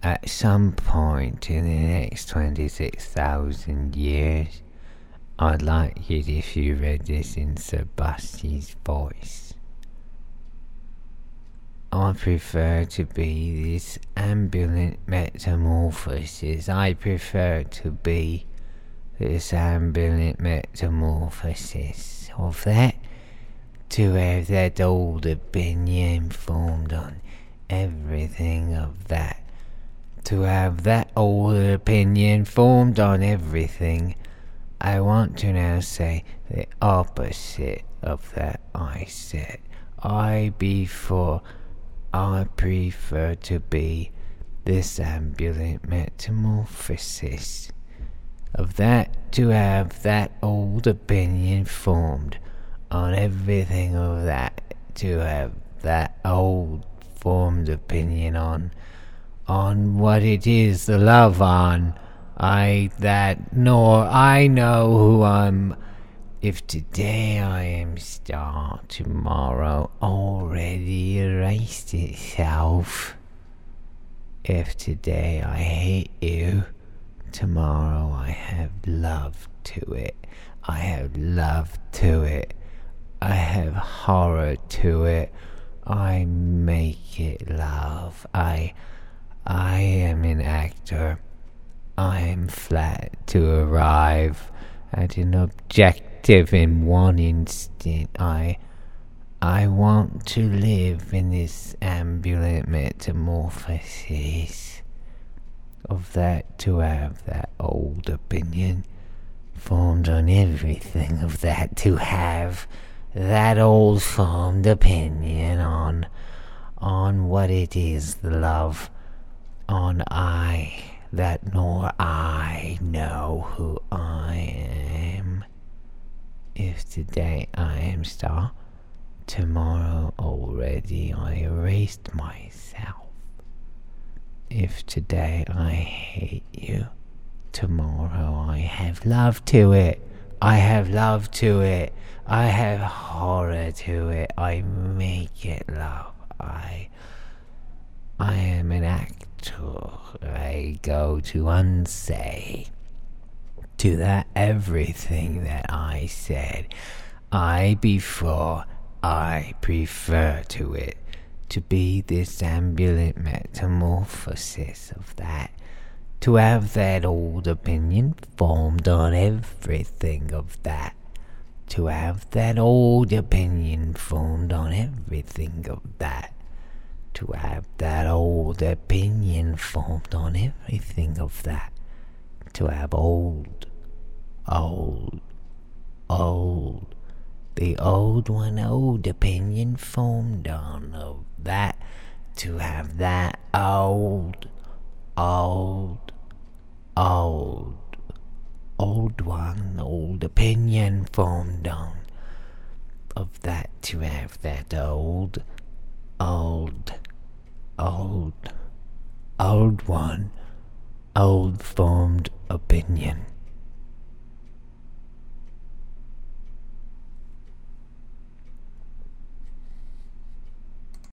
At some point in the next 26,000 years, I'd like it if you read this in Sir Busty's voice. I prefer to be this ambulant metamorphosis. I prefer to be this ambulant metamorphosis of that, to have that old opinion formed on everything of that. To have that old opinion formed on everything. I want to now say the opposite of that I said. I prefer to be this ambulant metamorphosis of that, to have that old opinion formed on everything of that, to have that old formed opinion on what it is, the love on, nor I know who I'm. If today I am star, tomorrow already erased itself. If today I hate you, tomorrow I have love to it. I have love to it. I have horror to it. I make it love. I am an actor. I am flat to arrive at an objective in one instant. I want to live in this ambulant metamorphosis of that, to have that old opinion formed on everything of that, to have that old formed opinion on what it is, the love, on that nor I know who I am. If today I am star, tomorrow already I erased myself. If today I hate you, tomorrow I have love to it. I have love to it. I have horror to it. I make it love. I am an actor. I go to unsay to that everything that I said. I prefer to it to be this ambulant metamorphosis of that, to have that old opinion formed on everything of that, to have that old opinion formed on everything of that, to have that old opinion formed on everything of that, to have the old opinion formed on of that, to have that old opinion formed on of that, to have that old formed opinion